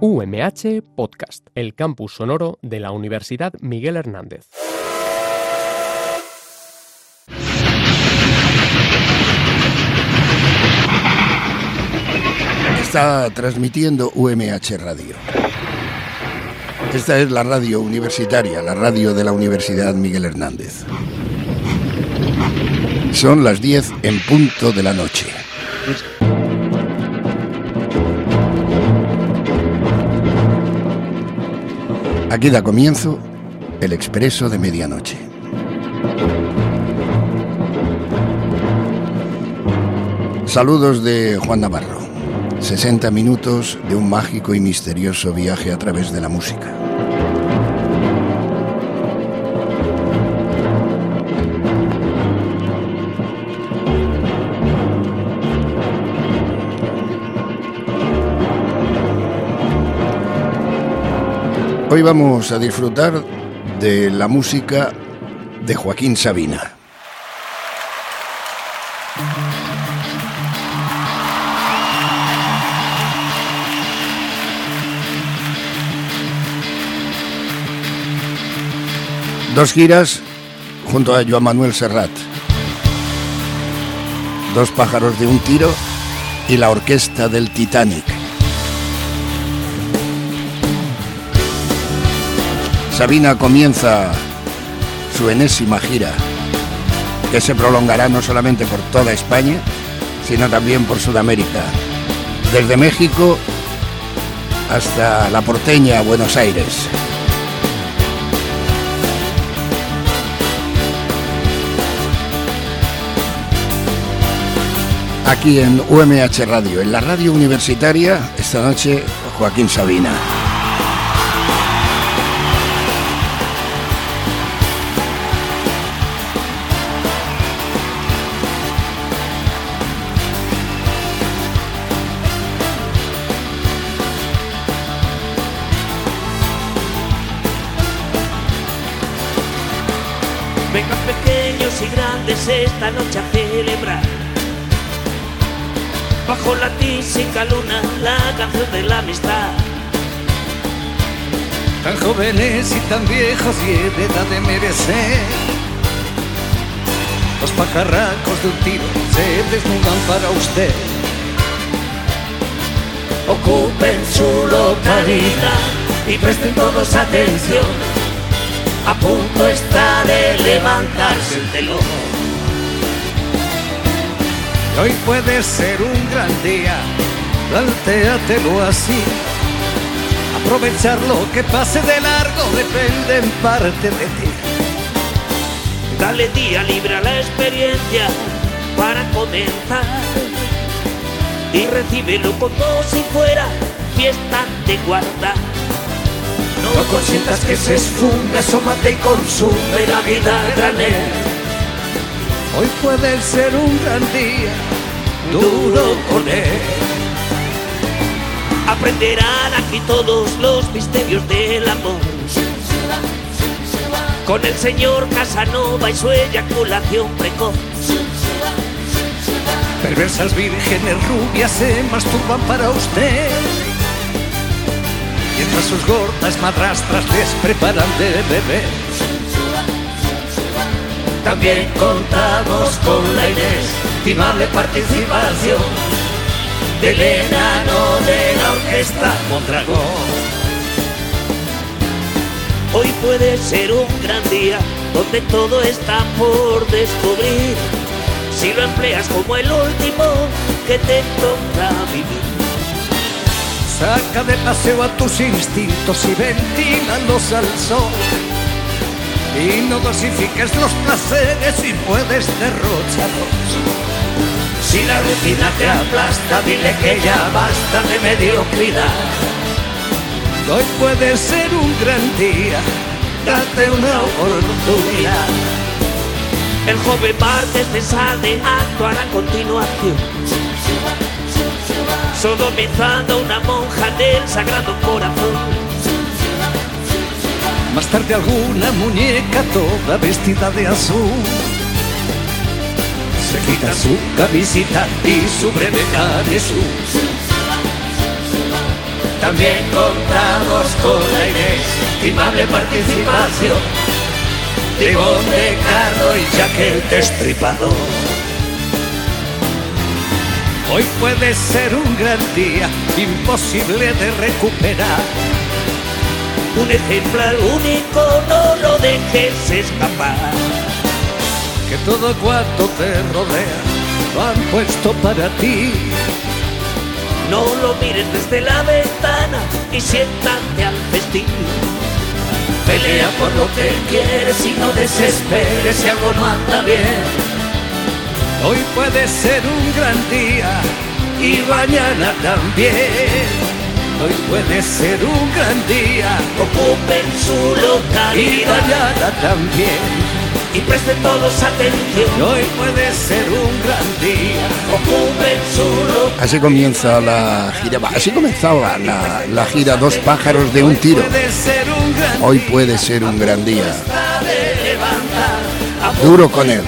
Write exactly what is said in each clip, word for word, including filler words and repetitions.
U M H Podcast, el campus sonoro de la Universidad Miguel Hernández. Está transmitiendo U M H Radio. Esta es la radio universitaria, la radio de la Universidad Miguel Hernández. Son las diez en punto de la noche. Aquí da comienzo el Expreso de Medianoche. Saludos de Juan Navarro. sesenta minutos de un mágico y misterioso viaje a través de la música. Hoy vamos a disfrutar de la música de Joaquín Sabina. Dos giras junto a Joan Manuel Serrat. Dos pájaros de un tiro y la orquesta del Titanic. Sabina comienza su enésima gira, que se prolongará no solamente por toda España, sino también por Sudamérica, desde México hasta la porteña Buenos Aires. Aquí en U M H Radio, en la radio universitaria, esta noche Joaquín Sabina. Vengan pequeños y grandes esta noche a celebrar, bajo la tísica luna, la canción de la amistad. Tan jóvenes y tan viejos y en edad de merecer, los pajarracos de un tiro se desnudan para usted. Ocupen su localidad y presten todos atención. A punto está de levantarse el telón. Hoy puede ser un gran día, plantéatelo así. Aprovechar lo que pase de largo depende en parte de ti. Dale día libre a la experiencia para comenzar y recíbelo con todo si fuera fiesta de guardar. No consientas que se esfume, asómate y consume la vida a granel. Hoy puede ser un gran día, duro con él. Aprenderán aquí todos los misterios del amor, con el señor Casanova y su eyaculación precoz. Perversas vírgenes rubias se masturban para usted, mientras sus gordas madrastras les preparan de beber. También contamos con la inestimable participación del enano de la orquesta Mondragón. Hoy puede ser un gran día donde todo está por descubrir, si lo empleas como el último que te toca vivir. Saca de paseo a tus instintos y ventílalos al sol, y no dosifiques los placeres si puedes derrocharlos. Si la rutina te aplasta, dile que ya basta de mediocridad. Hoy puede ser un gran día, date una oportunidad. El joven martes de Sade actuará a continuación, sodomizando a una monja del Sagrado Corazón. Más tarde alguna muñeca toda vestida de azul se quita su camisita y su breve canesú. también contamos con la inestimable participación de Ivonne Carro y Jack el Destripador. Hoy puede ser un gran día, imposible de recuperar. Un ejemplar único, no lo dejes escapar. Que todo cuanto te rodea lo han puesto para ti. No lo mires desde la ventana y siéntate al festín. Pelea por lo que quieres y no desesperes si algo no anda bien. Hoy puede ser un gran día y mañana también. Hoy puede ser un gran día, ocupen su localidad y mañana también. Y presten todos atención. Hoy puede ser un gran día, ocupen su localidad. Así comienza la gira, así comenzaba la, la gira Dos pájaros de un tiro. Hoy puede ser un gran día. Duro con él.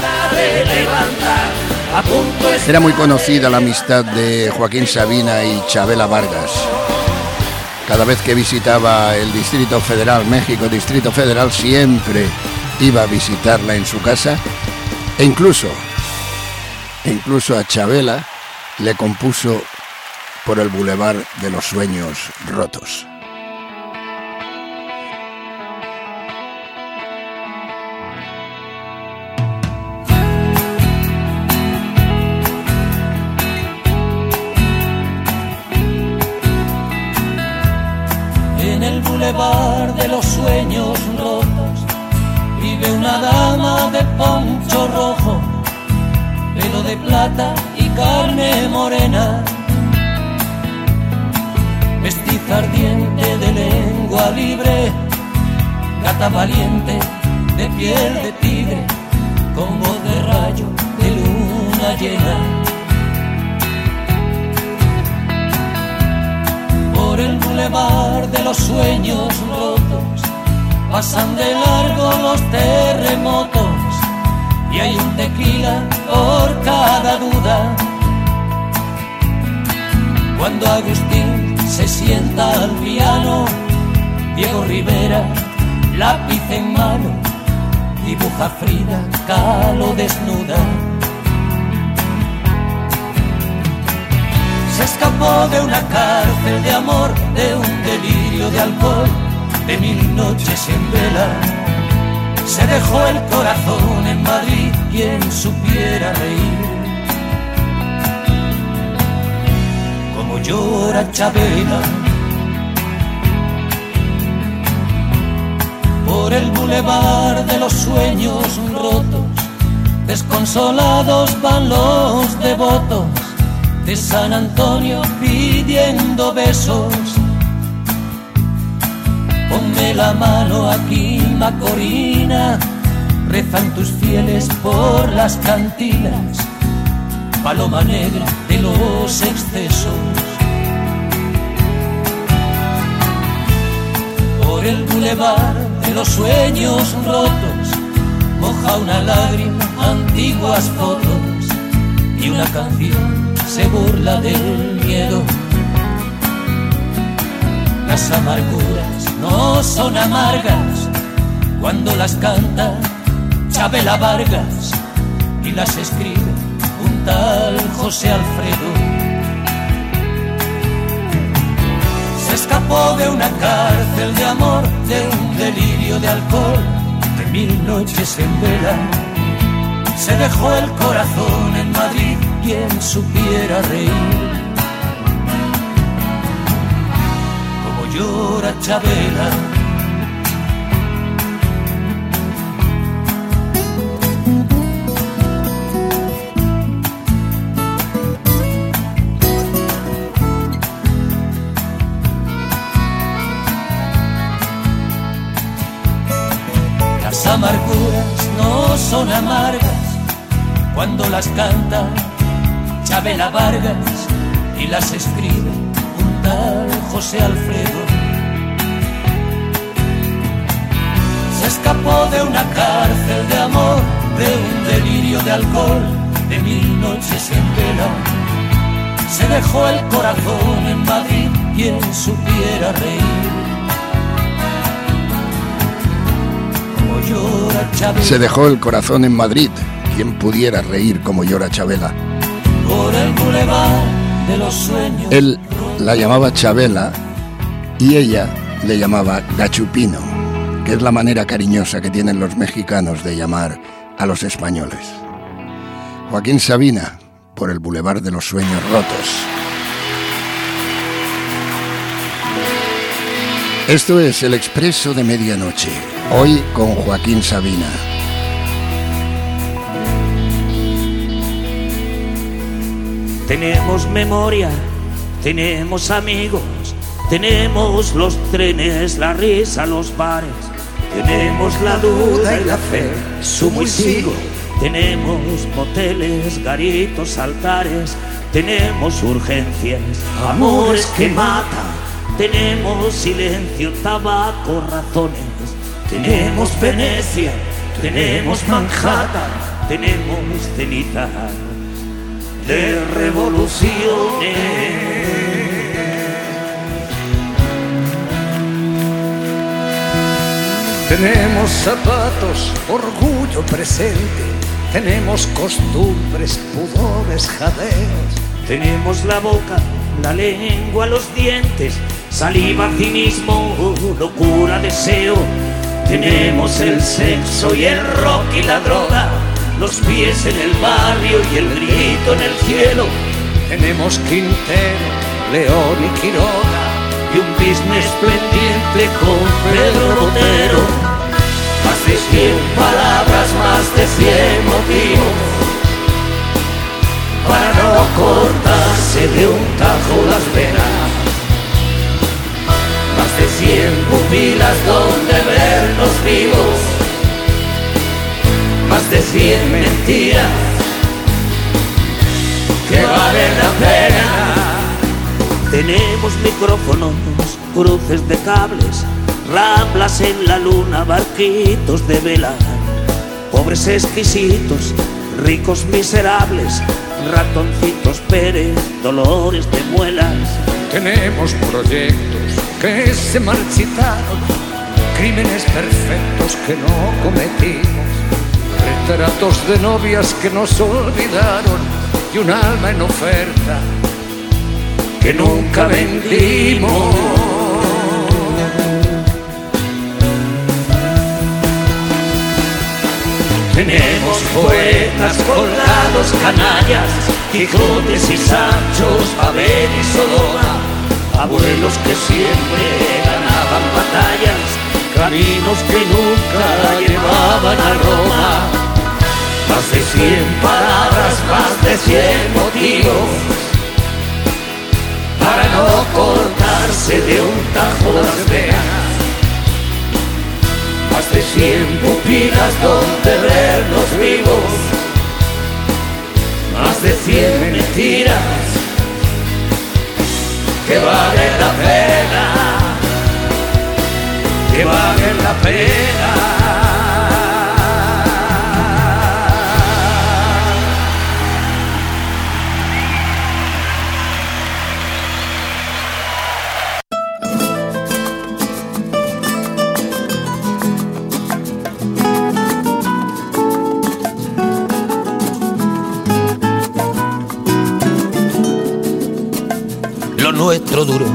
Era muy conocida la amistad de Joaquín Sabina y Chabela Vargas. Cada vez que visitaba el Distrito Federal, México, Distrito Federal, siempre iba a visitarla en su casa. E incluso, e incluso a Chabela le compuso Por el Boulevard de los Sueños Rotos. En el bulevar de los sueños rotos vive una dama de poncho rojo, pelo de plata y carne morena, mestiza ardiente de lengua libre, gata valiente de piel de tigre, con voz de rayo de luna llena. Por el bulevar de los sueños rotos pasan de largo los terremotos y hay un tequila por cada duda. Cuando Agustín se sienta al piano, Diego Rivera, lápiz en mano, dibuja Frida Kahlo desnuda. Se escapó de una cárcel de amor, de un delirio de alcohol, de mil noches en vela. Se dejó el corazón en Madrid, quien supiera reír. Como llora Chabela. Por el bulevar de los sueños rotos, desconsolados van los devotos de San Antonio pidiendo besos. Ponme la mano aquí, Macorina, rezan tus fieles por las cantinas, paloma negra de los excesos. Por el bulevar de los sueños rotos moja una lágrima antiguas fotos y una canción se burla del miedo. Las amarguras no son amargas cuando las canta Chabela Vargas y las escribe un tal José Alfredo. Se escapó de una cárcel de amor, de un delirio de alcohol, de mil noches en vela. Se dejó el corazón en Madrid, quien supiera reír. Como llora Chabela. Las amarguras no son amargas cuando las canta Chabela Vargas y las escribe un tal José Alfredo. Se escapó de una cárcel de amor, de un delirio de alcohol, de mil noches en vela. se dejó el corazón en Madrid, quien supiera reír. Como llora Chabela. Se dejó el corazón en Madrid, quien pudiera reír como llora Chabela. Por el bulevar de los sueños. Él la llamaba Chabela y ella le llamaba Gachupino, que es la manera cariñosa que tienen los mexicanos de llamar a los españoles. Joaquín Sabina, por el bulevar de los sueños rotos. Esto es El Expreso de Medianoche, hoy con Joaquín Sabina. Tenemos memoria, tenemos amigos, tenemos los trenes, la risa, los bares, tenemos la duda y la fe, sumo y sigo, tenemos moteles, garitos, altares, tenemos urgencias, amores que matan, tenemos silencio, tabaco, razones, tenemos Venecia, tenemos Manhattan, tenemos ceniza de revoluciones. Tenemos zapatos, orgullo presente, tenemos costumbres, pudores, jadeos. Tenemos la boca, la lengua, los dientes, saliva, cinismo, locura, deseo. Tenemos el sexo y el rock y la droga, los pies en el barrio y el grito en el cielo. Tenemos Quintero, León y Quiroga, y un business pendiente con Pedro Botero. Más de cien palabras, más de cien motivos para no cortarse de un tajo las venas. Más de cien pupilas donde vernos vivos. Más de cien mentiras que valen la pena. Tenemos micrófonos, cruces de cables, ramblas en la luna, barquitos de vela, pobres exquisitos, ricos miserables, ratoncitos Pérez, dolores de muelas. tenemos proyectos que se marchitaron, crímenes perfectos que no cometimos, retratos de novias que nos olvidaron y un alma en oferta que nunca vendimos. Tenemos poetas colgados, canallas, Quijotes y Sanchos, Abel y Sodoma, abuelos que siempre ganaban batallas, caminos que nunca llevaban a Roma. Más de cien palabras, más de cien motivos para no cortarse de un tajo las venas. Más de cien pupilas donde vernos vivos. Más de cien mentiras que valen la pena, que valen la pena. Lo nuestro duró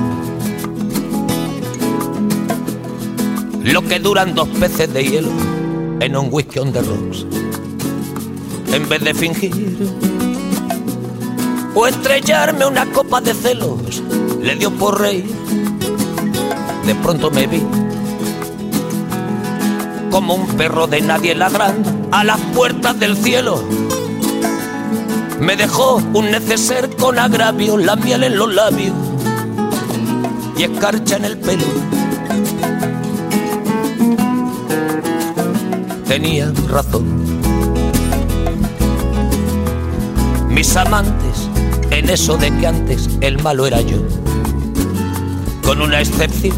lo que duran dos peces de hielo en un whisky on the rocks. En vez de fingir o estrellarme una copa de celos, le dio por reír. De pronto me vi como un perro de nadie ladrando a las puertas del cielo. Me dejó un neceser con agravio, la miel en los labios y escarcha en el pelo. Tenía razón. Mis amantes en eso de que antes el malo era yo, con una excepción.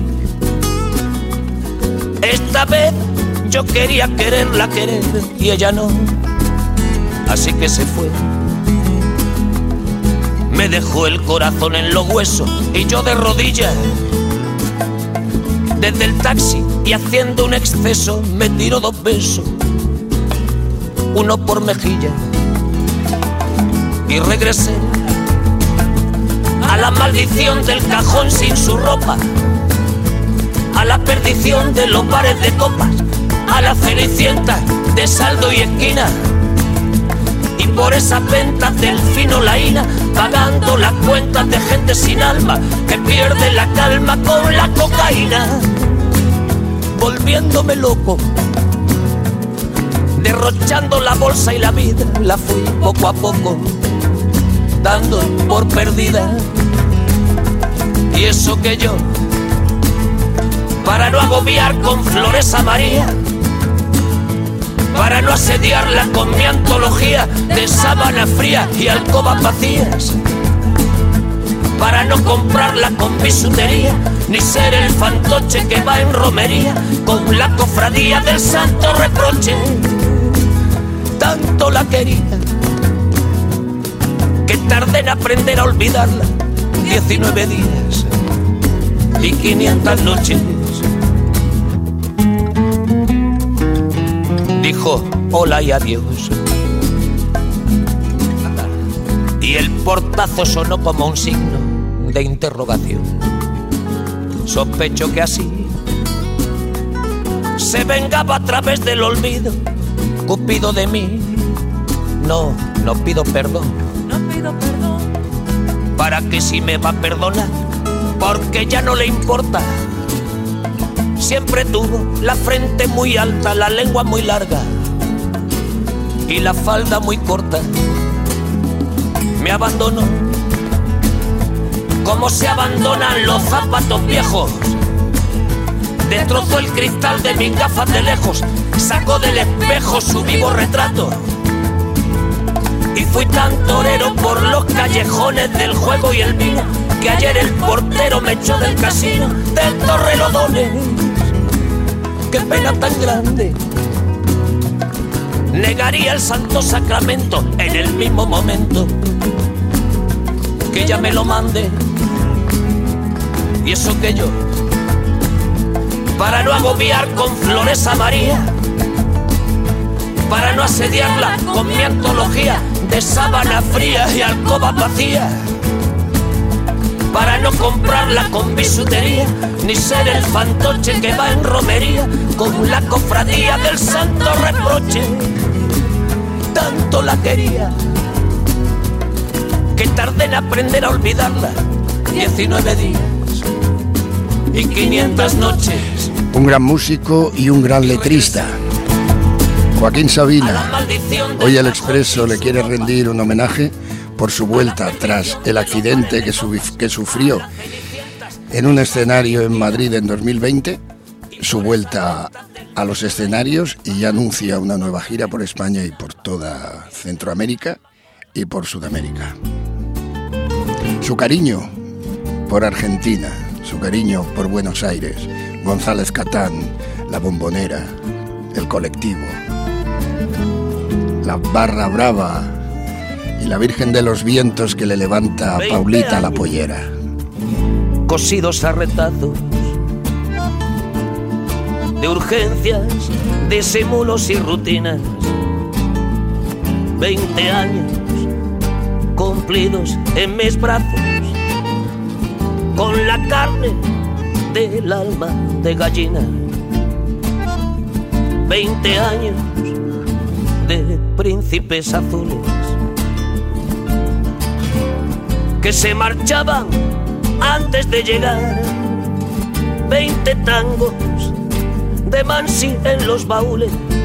Esta vez yo quería quererla querer y ella no, así que se fue. me dejó el corazón en los huesos y yo de rodillas. Desde el taxi y haciendo un exceso me tiró dos besos, uno por mejilla, y regresé a la maldición del cajón sin su ropa, a la perdición de los bares de copas, a la cenicienta de saldo y esquina, y por esas ventas del fino laína, pagando las cuentas de gente sin alma que pierde la calma con la cocaína, volviéndome loco, derrochando la bolsa y la vida, la fui poco a poco dando por perdida. Y eso que yo, para no agobiar con flores a María, para no asediarla con mi antología de sábana fría y alcobas vacías, para no comprarla con bisutería, ni ser el fantoche que va en romería con la cofradía del santo reproche. Tanto la quería que tardé en aprender a olvidarla, diecinueve días y quinientas noches. Dijo hola y adiós, y el portazo sonó como un signo de interrogación. Sospecho que así se vengaba a través del olvido Cupido de mí. No, no pido perdón, no pido perdón, para que si me va a perdonar, porque ya no le importa. Siempre tuvo la frente muy alta, la lengua muy larga y la falda muy corta. Me abandonó como se abandonan los zapatos viejos. Destrozó el cristal de mis gafas de lejos, sacó del espejo su vivo retrato. Y fui tan torero por los callejones del juego y el vino, que ayer el portero me echó del casino del Torrelodones. Qué pena tan grande, negaría el santo sacramento en el mismo momento que ella me lo mande. Y eso que yo, para no agobiar con flores a María, para no asediarla con mi antología de sábana fría y alcobas vacías, para no comprarla con bisutería, ni ser el fantoche que va en romería con la cofradía del santo reproche. Tanto la quería que tardé en aprender a olvidarla, diecinueve días y quinientas noches. Un gran músico y un gran letrista, Joaquín Sabina. Hoy el Expreso le quiere rendir un homenaje por su vuelta tras el accidente que, sub- que sufrió en un escenario en Madrid en dos mil veinte, su vuelta a los escenarios, y ya anuncia una nueva gira por España y por toda Centroamérica y por Sudamérica. Su cariño por Argentina, su cariño por Buenos Aires, González Catán, La Bombonera, El Colectivo, La Barra Brava y la Virgen de los Vientos que le levanta a Paulita la pollera. Cosidos a retazos de urgencias, disimulos y rutinas. Veinte años cumplidos en mis brazos, con la carne del alma de gallina. Veinte años de príncipes azules que se marchaban antes de llegar. Veinte tangos de Mansi en los baúles.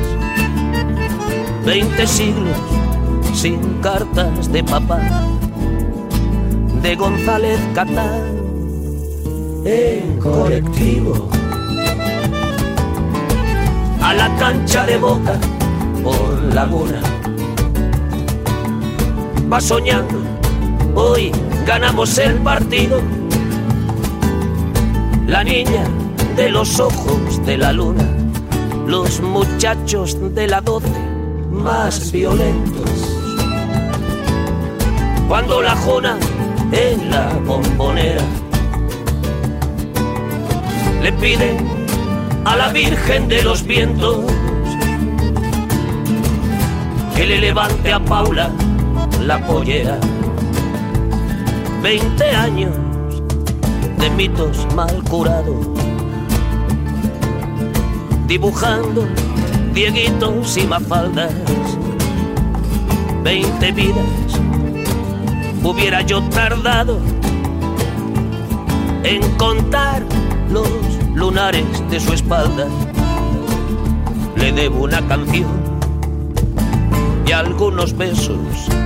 Veinte siglos sin cartas de papá, de González Catán en colectivo. A la cancha de Boca por Laguna. Va soñando, hoy ganamos el partido. La niña de los ojos de la luna, los muchachos de la doce más violentos. cuando la jona en la bombonera le pide a la Virgen de los Vientos que le levante a Paula la pollera. Veinte años de mitos mal curados, dibujando dieguitos y mafaldas. Veinte vidas hubiera yo tardado en contar los lunares de su espalda. Le debo una canción y algunos besos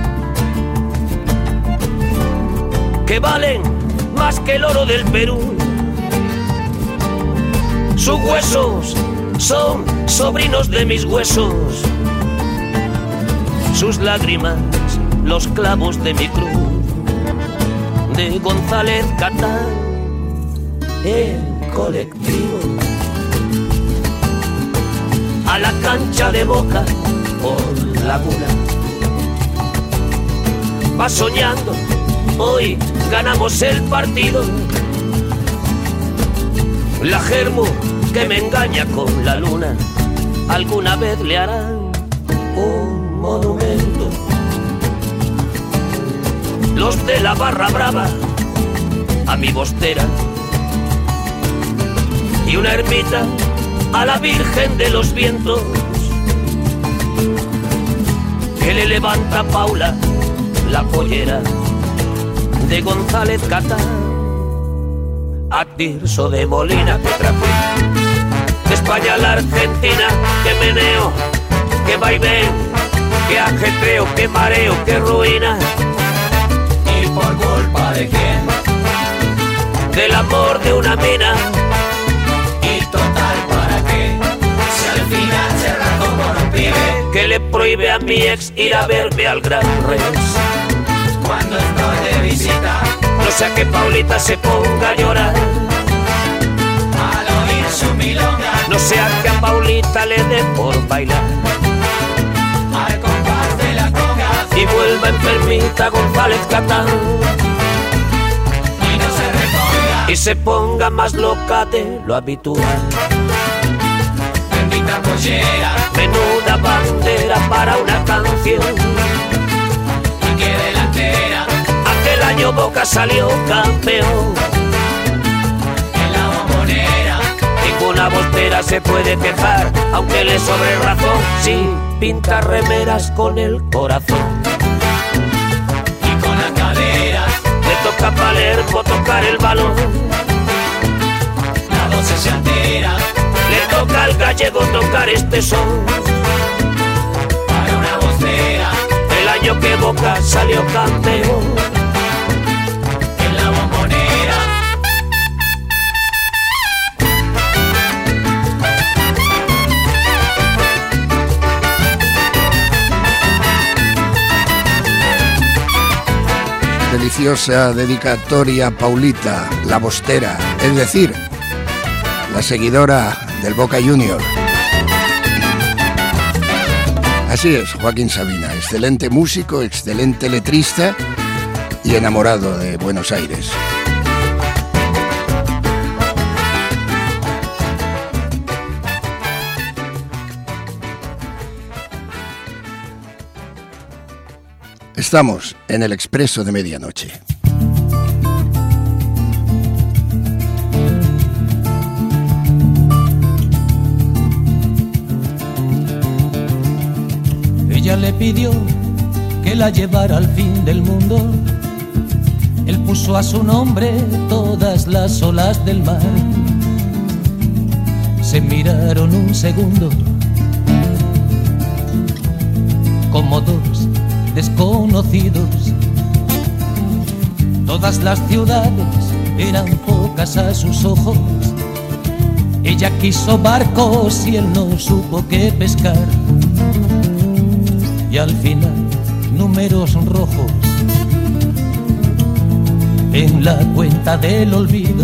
que valen más que el oro del Perú. Sus huesos son sobrinos de mis huesos, sus lágrimas los clavos de mi cruz. De González Catán, el colectivo a la cancha de Boca por Laguna. Va soñando, hoy ganamos el partido. La germo que me engaña con la luna, alguna vez le harán un monumento. Los de la barra brava a mi Bostera y una ermita a la Virgen de los Vientos que le levanta a Paula la pollera. De González Catán a Tirso de Molina, que traje de España a la Argentina, que meneo, que vaivén, que ajetreo, que mareo, que ruina. ¿Y por culpa de quién? Del amor de una mina. ¿Y total para qué? Si al final se raja como un pibe que le prohíbe a mi ex ir a verme al Gran Rex cuando estoy de visita. No sea que Paulita se ponga a llorar al oír su milonga. No sea que a Paulita le dé por bailar al compás de la conga y vuelva enfermita González Catán y no se reponga y se ponga más loca de lo habitual. Bendita pollera, menuda bandera para una canción. Y que delantera, aquel año Boca salió campeón. En la bombonera ninguna Bostera se puede quejar, aunque le sobre razón. Sí, pinta remeras con el corazón y con las caderas. Le toca a Palermo tocar el balón. La voz se altera. Le toca al gallego tocar este son. Para una Bostera, el año que Boca salió campeón. En la bombonera. Deliciosa dedicatoria a Paulita, la Bostera, es decir, la seguidora del Boca Junior. Así es, Joaquín Sabina, excelente músico, excelente letrista y enamorado de Buenos Aires. Estamos en el Expreso de Medianoche. Ella le pidió que la llevara al fin del mundo. Él puso a su nombre todas las olas del mar. Se miraron un segundo como dos desconocidos. Todas las ciudades eran pocas a sus ojos. Ella quiso barcos y él no supo qué pescar. Y al final números rojos en la cuenta del olvido.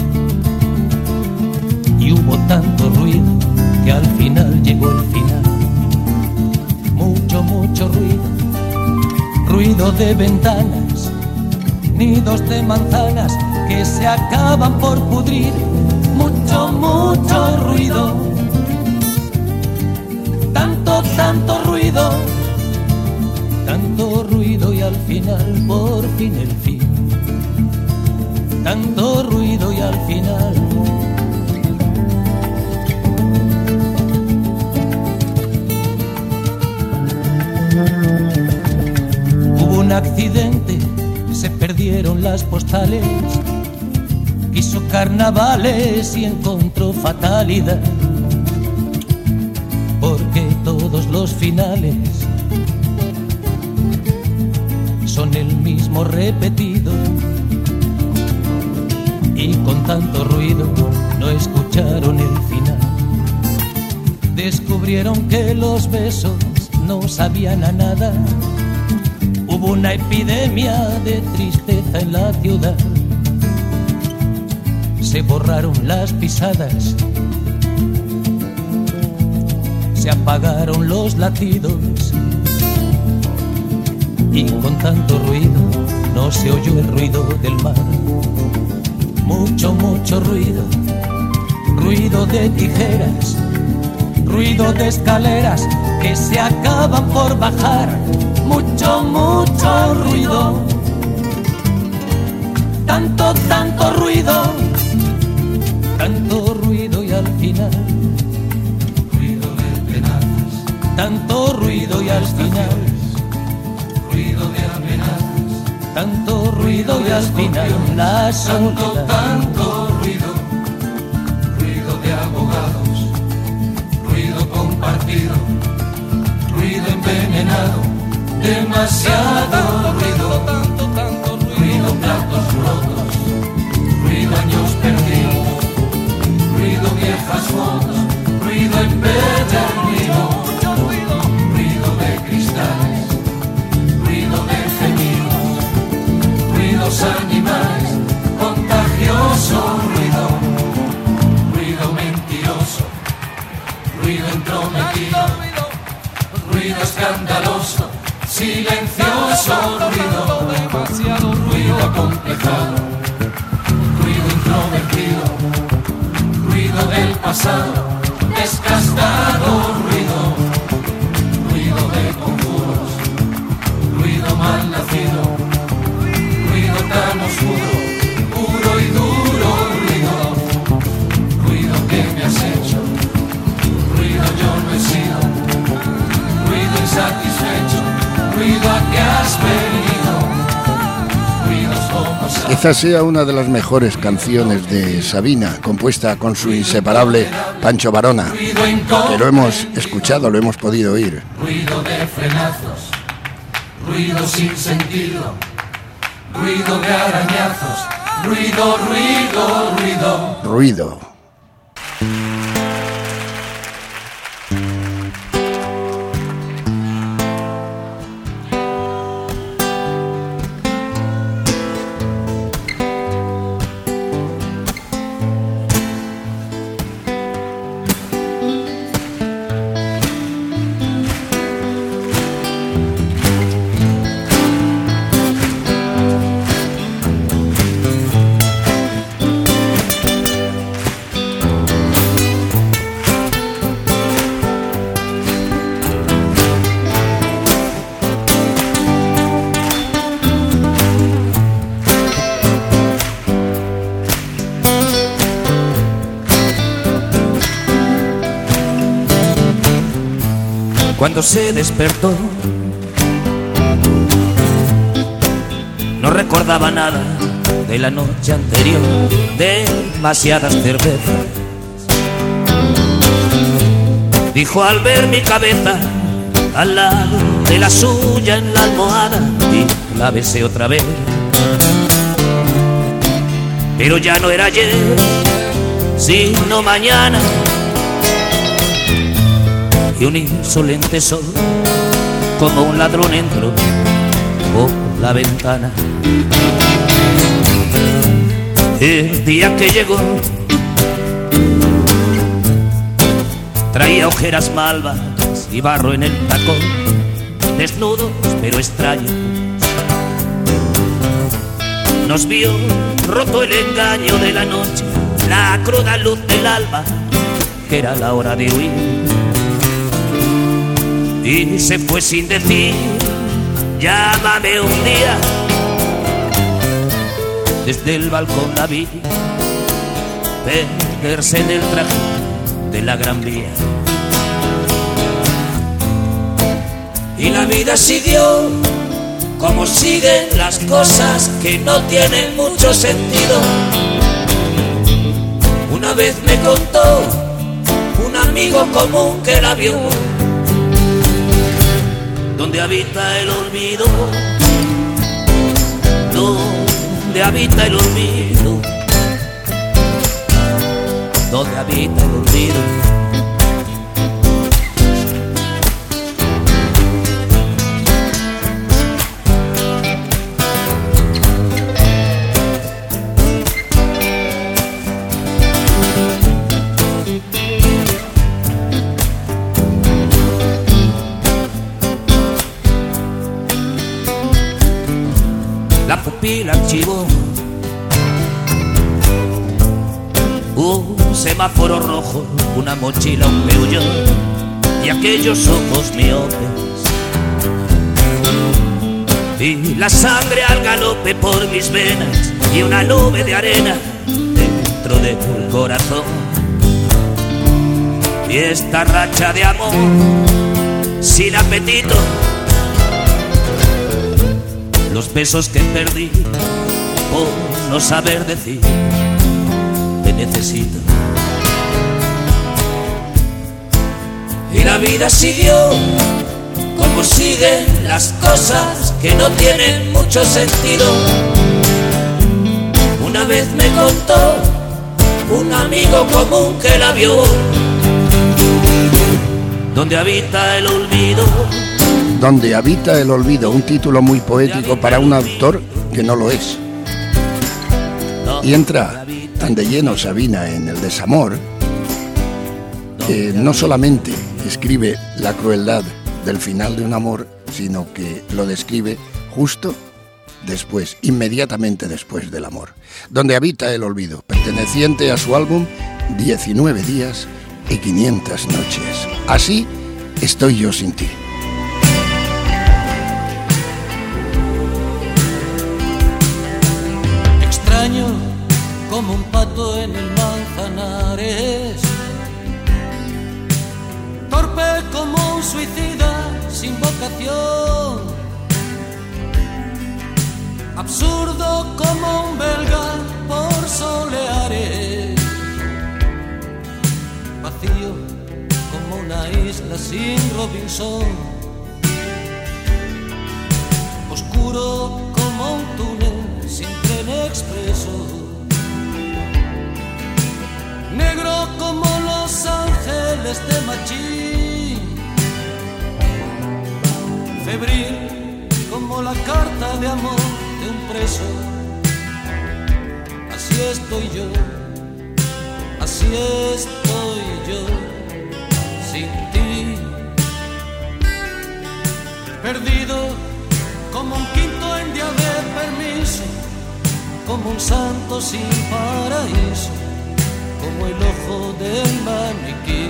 Y hubo tanto ruido que al final llegó el final. Mucho, mucho ruido. ruido de ventanas, nidos de manzanas que se acaban por pudrir, mucho, mucho ruido, tanto, tanto ruido, tanto ruido y al final, por fin el fin, tanto ruido y al final. Hubo un accidente, se perdieron las postales, quiso carnavales y encontró fatalidad, porque todos los finales son el mismo repetido, y con tanto ruido no escucharon el final. Descubrieron que los besos no sabían a nada. Hubo una epidemia de tristeza en la ciudad. Se borraron las pisadas, se apagaron los latidos, y con tanto ruido no se oyó el ruido del mar. Mucho, mucho ruido, ruido de tijeras, ruido de escaleras que se acaban por bajar. Mucho, mucho ruido, tanto, tanto ruido, tanto ruido y al final, ruido de penazas, tanto ruido y al final, ruido de amenazas, tanto ruido y al final, la soledad, tanto ruido, ruido de abogados, ruido compartido, ruido envenenado. Demasiado ruido, tanto, tanto ruido, ruido platos rotos, ruido años perdidos, ruido viejas fotos, ruido empedernido, ruido de cristales, ruido de gemidos, ruidos animales, contagioso ruido, ruido mentiroso, ruido entrometido, ruido escandaloso, silencioso ruido, demasiado ruido acomplejado, ruido introvertido, ruido del pasado, desgastado ruido, ruido de conjuros, ruido mal nacido, ruido tan oscuro, puro y duro ruido, ruido que me has hecho, ruido yo no he sido, ruido insatisfecho, ruido a que has venido, ruidos como sal. Quizás sea una de las mejores canciones de Sabina, compuesta con su inseparable Pancho Varona, que lo hemos escuchado, lo hemos podido oír. Ruido de frenazos, ruido sin sentido, ruido de arañazos, ruido, ruido, ruido. Ruido. Cuando se despertó, no recordaba nada de la noche anterior, demasiadas cervezas. Dijo al ver mi cabeza al lado de la suya en la almohada, y la besé otra vez. Pero ya no era ayer, sino mañana. Y un insolente sol, como un ladrón, entró por la ventana. El día que llegó, traía ojeras malvas y barro en el tacón, desnudos pero extraños, nos vio, roto el engaño de la noche, la cruda luz del alba, que era la hora de huir. Y se fue sin decir, llámame un día. Desde el balcón la vi perderse en el traje de la Gran Vía. Y la vida siguió como siguen las cosas que no tienen mucho sentido. Una vez me contó un amigo común que la vio, donde habita el olvido, donde habita el olvido, donde habita el olvido. La pupila archivó un semáforo rojo, una mochila, un peullón y aquellos ojos miopes, y la sangre al galope por mis venas y una nube de arena dentro del corazón. Y esta racha de amor sin apetito, los besos que perdí por no saber decir te necesito. Y la vida siguió como siguen las cosas que no tienen mucho sentido. Una vez me contó un amigo común que la vio, donde habita el olvido. Donde habita el olvido, un título muy poético para un autor que no lo es. Y entra tan de lleno Sabina en el desamor, que no solamente escribe la crueldad del final de un amor, sino que lo describe justo después, inmediatamente después del amor. Donde habita el olvido, perteneciente a su álbum diecinueve días y quinientas noches. Así estoy yo sin ti. Extraño como un pato en el Manzanares, torpe como un suicida sin vocación, absurdo como un belga por soleares, vacío como una isla sin Robinson, oscuro como un túnel sin tren expreso, negro como los ángeles de Machín, febril como la carta de amor de un preso. Así estoy yo, así estoy yo, sin ti, perdido como un quinto en día de permiso, como un santo sin paraíso, como el ojo del maniquí,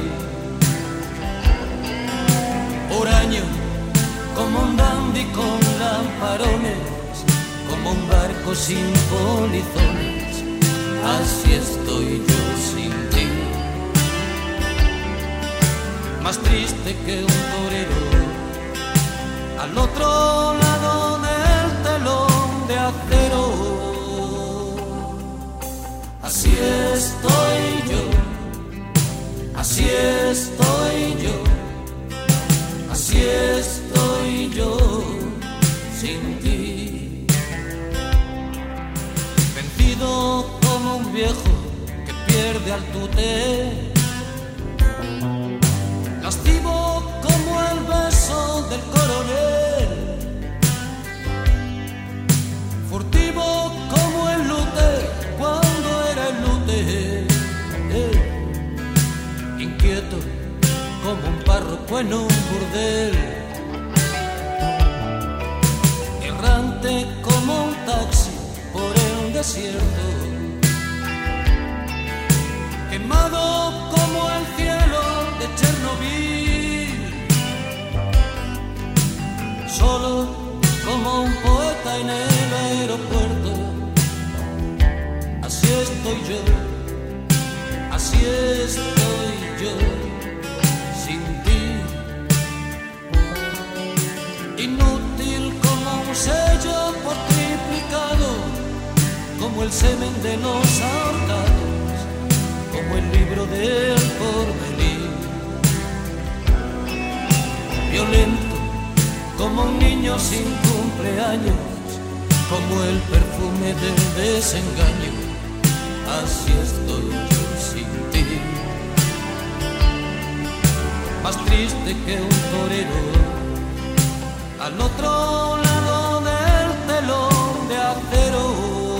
huraño como un dandy con lamparones, como un barco sin polizones. Así estoy yo sin ti, más triste que un torero al otro lado del telón de acero. Así estoy yo, así estoy yo, así estoy yo sin ti, vencido como un viejo que pierde al tute, lascivo como el beso del coronel, furtivo como el lute cuando era el lute, eh, inquieto como un párroco en un burdel, errante como un taxi por el desierto, quemado como el cielo de Chernobyl, solo como un poeta en el aeropuerto. Así estoy yo, así estoy yo, sin ti. Inútil como un sello por triplicado, como el semen de los ahorcados, como el libro del porvenir. Violento como un niño sin cumpleaños, como el perfume del desengaño. Así estoy yo sin ti, más triste que un torero al otro lado del telón de acero.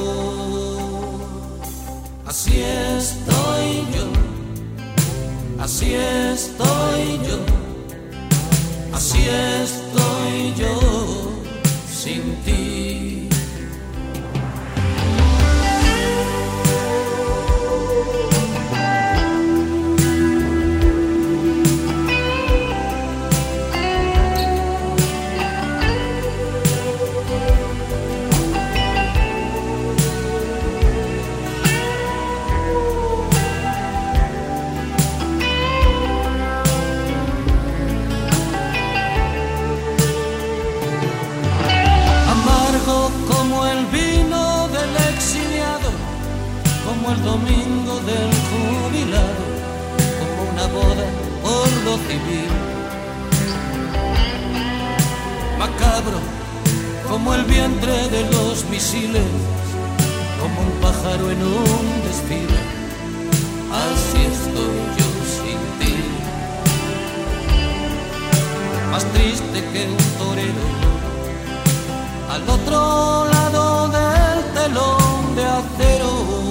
Así estoy yo, así estoy yo, así estoy yo sin ti. Como el domingo del jubilado, como una boda por lo civil. Macabro como el vientre de los misiles, como un pájaro en un desfile. Así estoy yo sin ti, más triste que un torero al otro lado del telón de acero.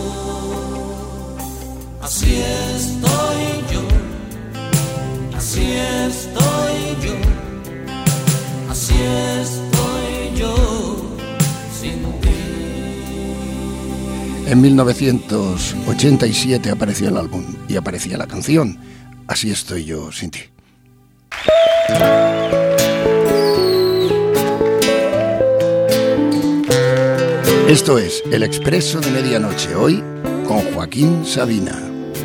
Así estoy yo, así estoy yo, así estoy yo sin ti. En mil novecientos ochenta y siete apareció el álbum y aparecía la canción Así estoy yo sin ti. Esto es El Expreso de Medianoche, hoy con Joaquín Sabina.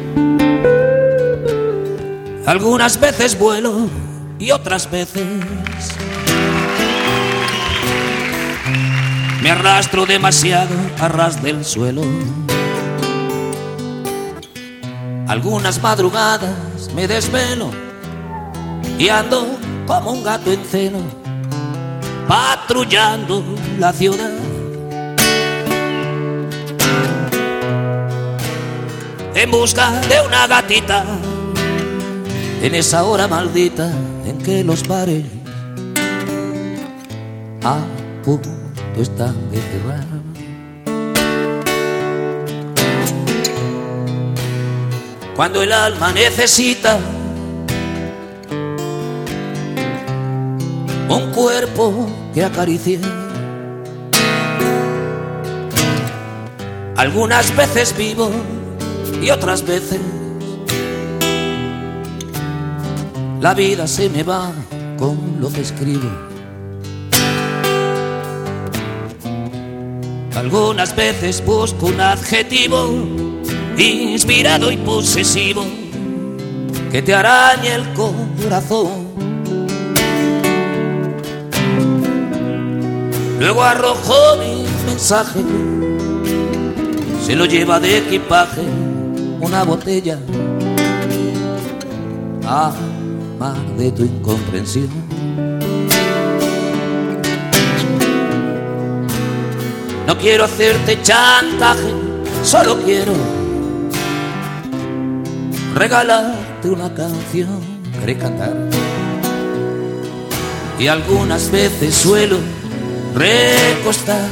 Algunas veces vuelo y otras veces me arrastro demasiado a ras del suelo. Algunas madrugadas me desvelo y ando como un gato en celo, patrullando la ciudad. En busca de una gatita, en esa hora maldita en que los bares a punto están de cerrar. Cuando el alma necesita un cuerpo que acaricie, algunas veces vivo y otras veces la vida se me va con lo que escribo. Algunas veces busco un adjetivo inspirado y posesivo que te arañe el corazón. Luego arrojo mi mensaje, se lo lleva de equipaje una botella a mar de tu incomprensión. No quiero hacerte chantaje, solo quiero regalarte una canción. ¿Querés cantar? Y algunas veces suelo recostar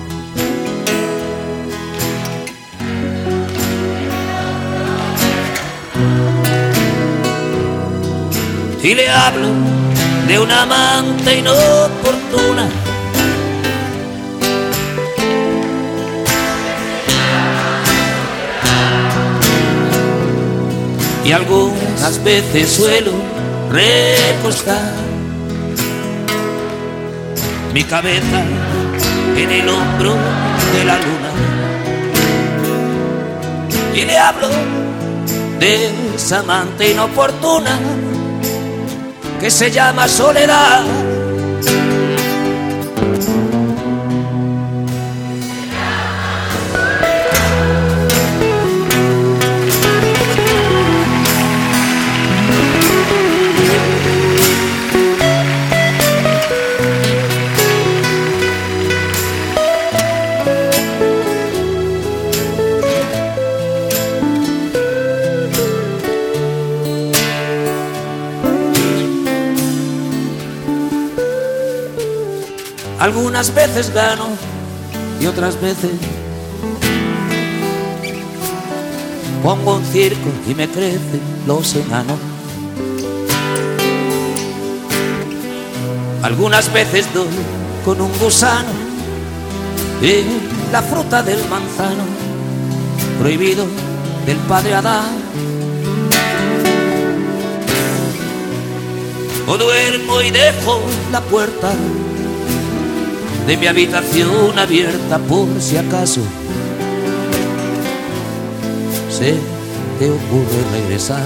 y le hablo de una amante inoportuna y algunas veces suelo recostar mi cabeza en el hombro de la luna y le hablo de esa amante inoportuna que se llama soledad. Algunas veces gano y otras veces pongo un circo y me crecen los enanos. Algunas veces doy con un gusano en la fruta del manzano prohibido del padre Adán. O duermo y dejo la puerta de mi habitación abierta por si acaso se te ocurre regresar.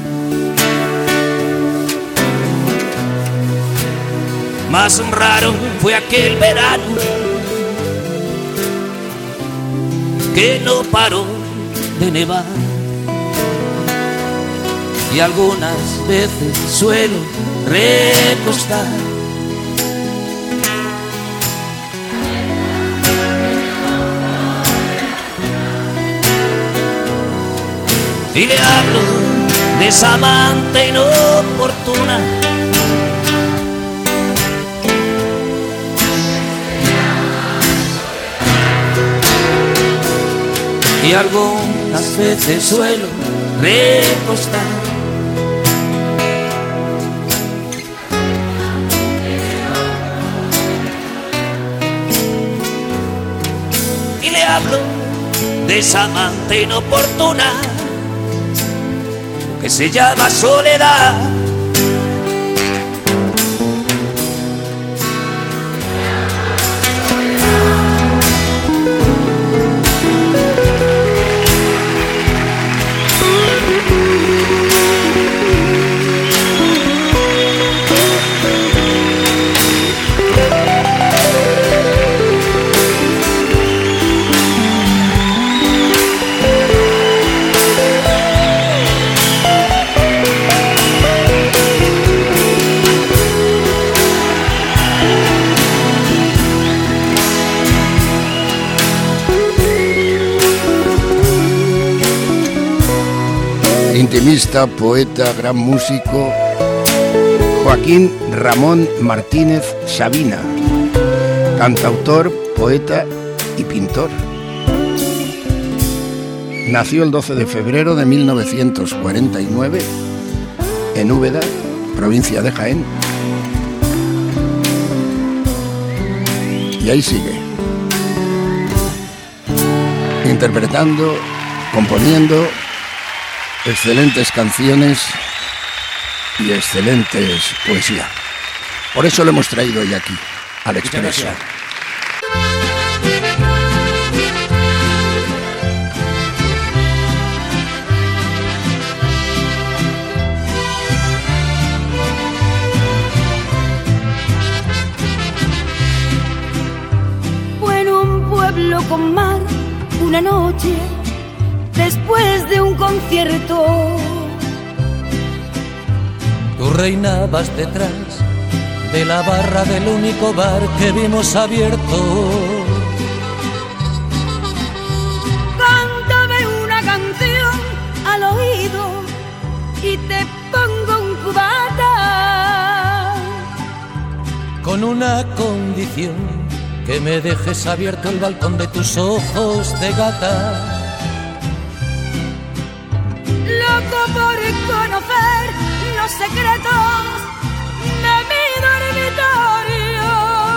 Más raro fue aquel verano que no paró de nevar y algunas veces suelo recostar y le hablo de esa amante inoportuna y algunas veces suelo recostar y le hablo de esa amante inoportuna que se llama soledad. Intimista, poeta, gran músico, Joaquín Ramón Martínez Sabina, cantautor, poeta y pintor. Nació el doce de febrero de mil novecientos cuarenta y nueve en Úbeda, provincia de Jaén. Y ahí sigue, interpretando, componiendo excelentes canciones y excelentes poesía. Por eso lo hemos traído hoy aquí, al Expreso. Fue en un pueblo con mar una noche después de un concierto. Tú reinabas detrás de la barra del único bar que vimos abierto. Cántame una canción al oído y te pongo un cubata. Con una condición, que me dejes abierto el balcón de tus ojos de gata. Loco por conocer los secretos de mi dormitorio.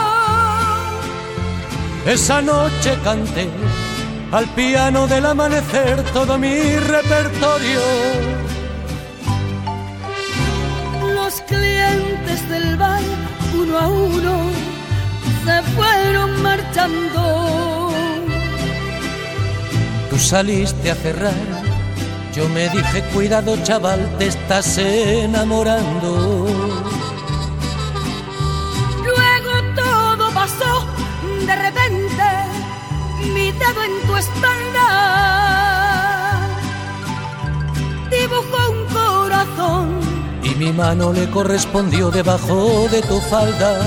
Esa noche canté al piano del amanecer todo mi repertorio. Los clientes del bar, uno a uno, se fueron marchando. Tú saliste a cerrar, yo me dije, cuidado chaval, te estás enamorando. Luego todo pasó, de repente, mi dedo en tu espalda dibujó un corazón y mi mano le correspondió debajo de tu falda.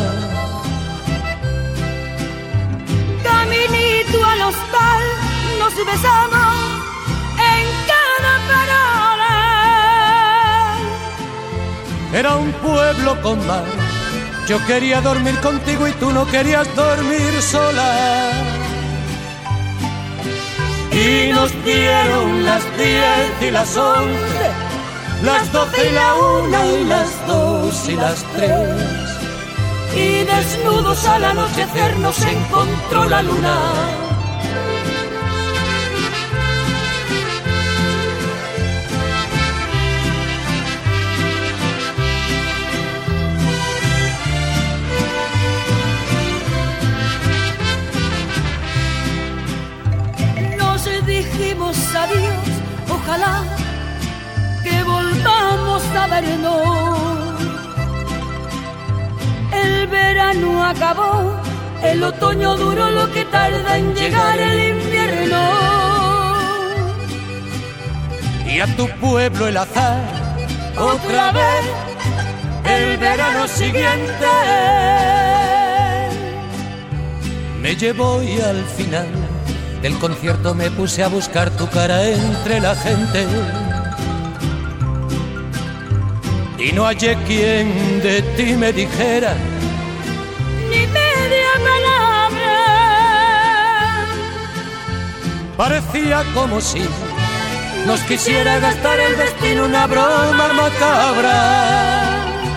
Caminito al hostal, nos besamos en cada parada. Era un pueblo con mar, yo quería dormir contigo y tú no querías dormir sola. Y nos dieron las diez y las once, las doce y la una y las dos y las tres. Y desnudos al anochecer nos encontró la luna. Dijimos adiós, ojalá que volvamos a vernos. El verano acabó, el otoño duró lo que tarda en llegar el invierno. Y a tu pueblo el azar, otra vez, el verano siguiente, me llevó y al final del concierto me puse a buscar tu cara entre la gente y no hallé quien de ti me dijera ni media palabra. Parecía como si nos quisiera gastar el destino una broma macabra.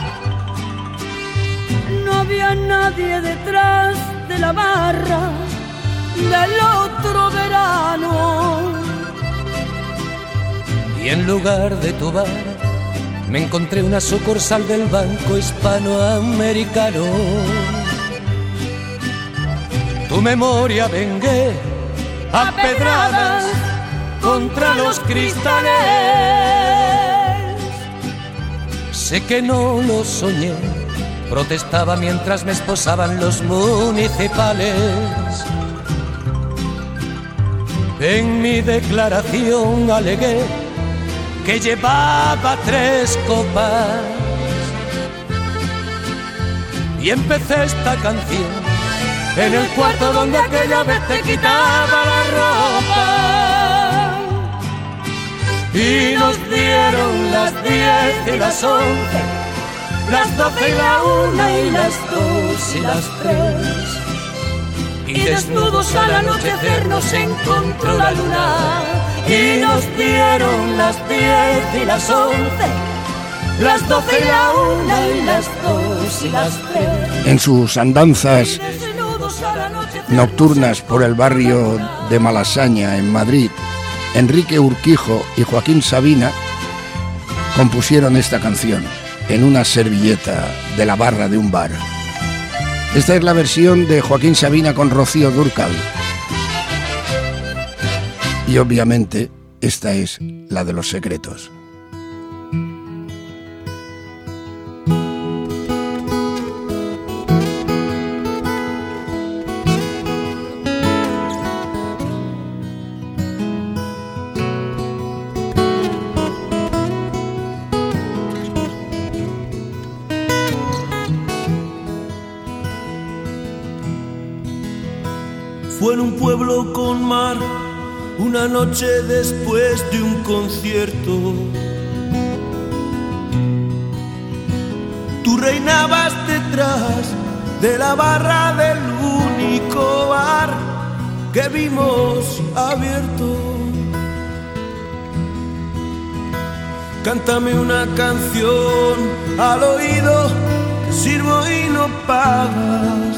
No había nadie detrás de la barra del otro verano. Y en lugar de tu bar me encontré una sucursal del Banco Hispanoamericano. Tu memoria vengué a pedradas contra los cristales. Sé que no lo soñé, protestaba mientras me esposaban los municipales. En mi declaración alegué que llevaba tres copas y empecé esta canción en el cuarto donde aquella vez te quitaba la ropa. Y nos dieron las diez y las once, las doce y la una y las dos y las tres. Y desnudos al anochecer nos encontró la luna. Y nos dieron las diez y las once, las doce y la una y las dos y las tres. En sus andanzas nocturnas por el barrio de Malasaña, en Madrid, Enrique Urquijo y Joaquín Sabina compusieron esta canción en una servilleta de la barra de un bar. Esta es la versión de Joaquín Sabina con Rocío Dúrcal. Y obviamente esta es la de Los Secretos. Fue en un pueblo con mar, una noche después de un concierto. Tú reinabas detrás de la barra del único bar que vimos abierto. Cántame una canción al oído, te sirvo y no pagas.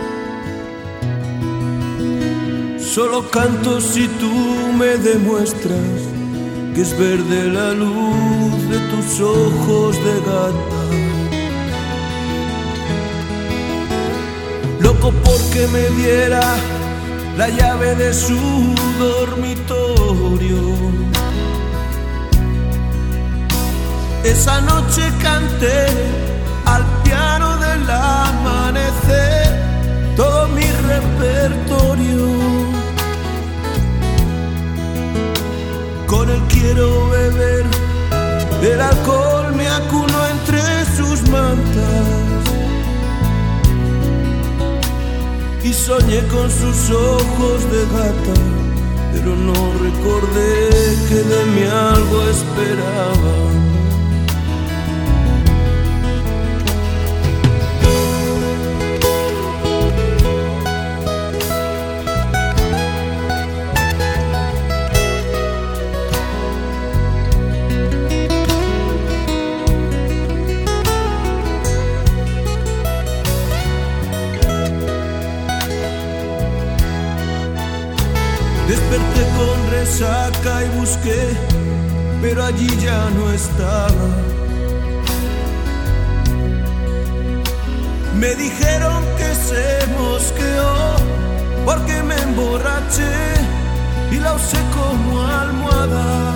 Solo canto si tú me demuestras que es verde la luz de tus ojos de gata. loco porque me diera la llave de su dormitorio. Esa noche canté al piano del amanecer todo mi repertorio. Con él quiero beber, el alcohol me acuno entre sus mantas y soñé con sus ojos de gata, pero no recordé que de mí algo esperaba. Desperté con resaca y busqué, pero allí ya no estaba. Me dijeron que se mosqueó porque me emborraché y la usé como almohada.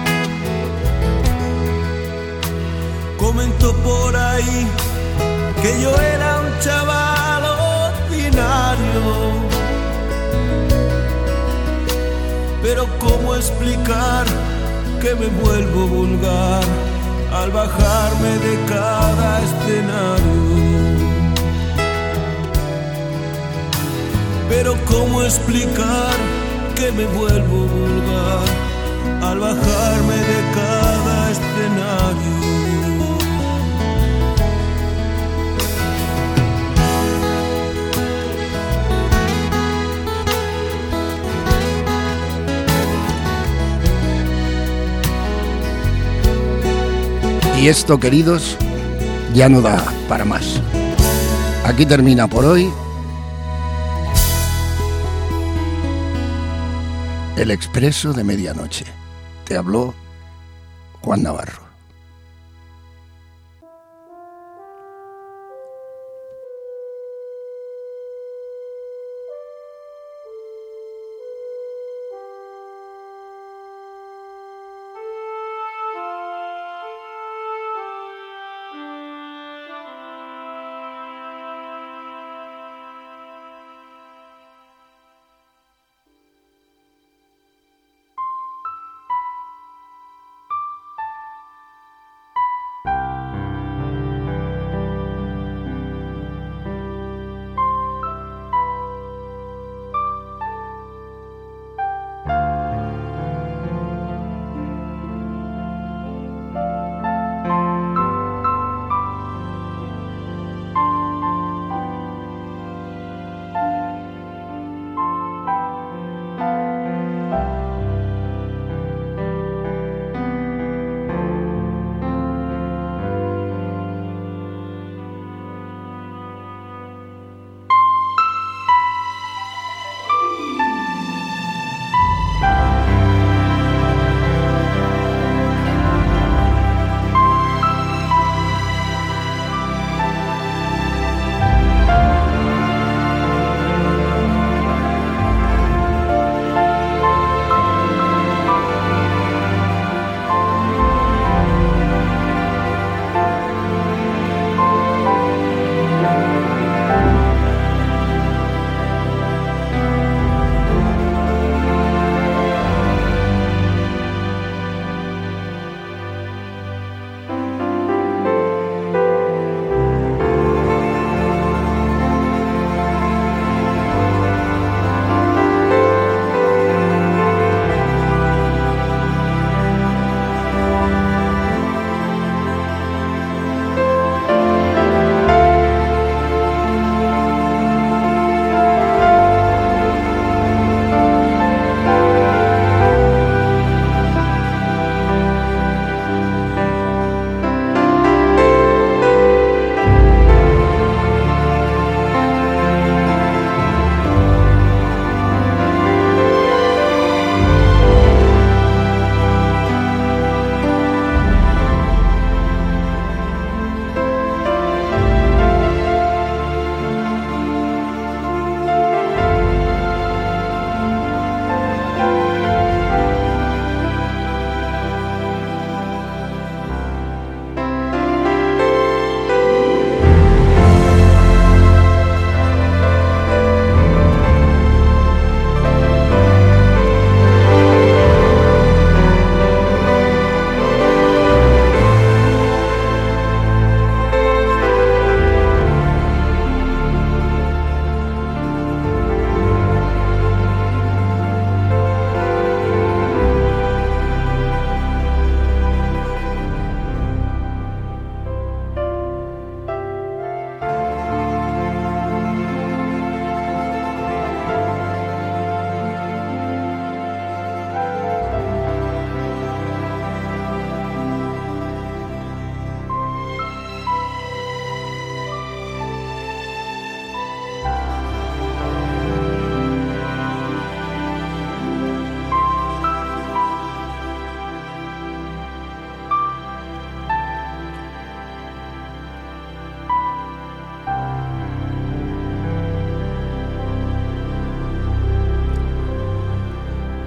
Comentó por ahí que yo era un chaval ordinario. Pero ¿cómo explicar que me vuelvo vulgar al bajarme de cada escenario? Pero ¿cómo explicar que me vuelvo vulgar al bajarme de cada escenario? Y esto, queridos, ya no da para más. Aquí termina por hoy el Expreso de Medianoche. Te habló Juan Navarro.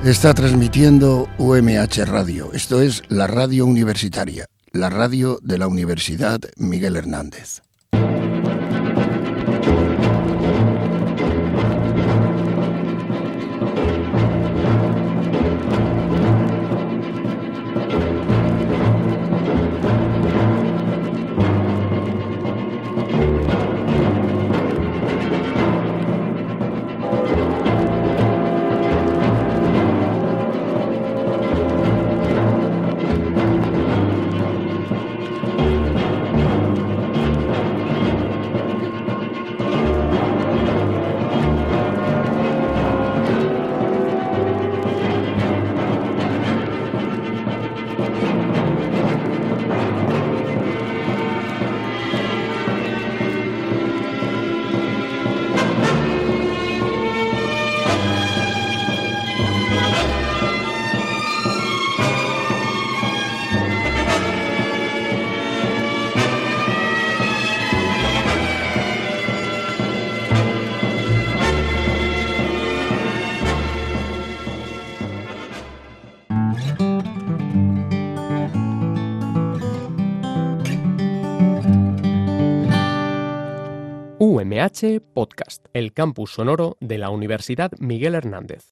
Está transmitiendo U M H Radio. Esto es la radio universitaria, la radio de la Universidad Miguel Hernández. U M H Podcast, el campus sonoro de la Universidad Miguel Hernández.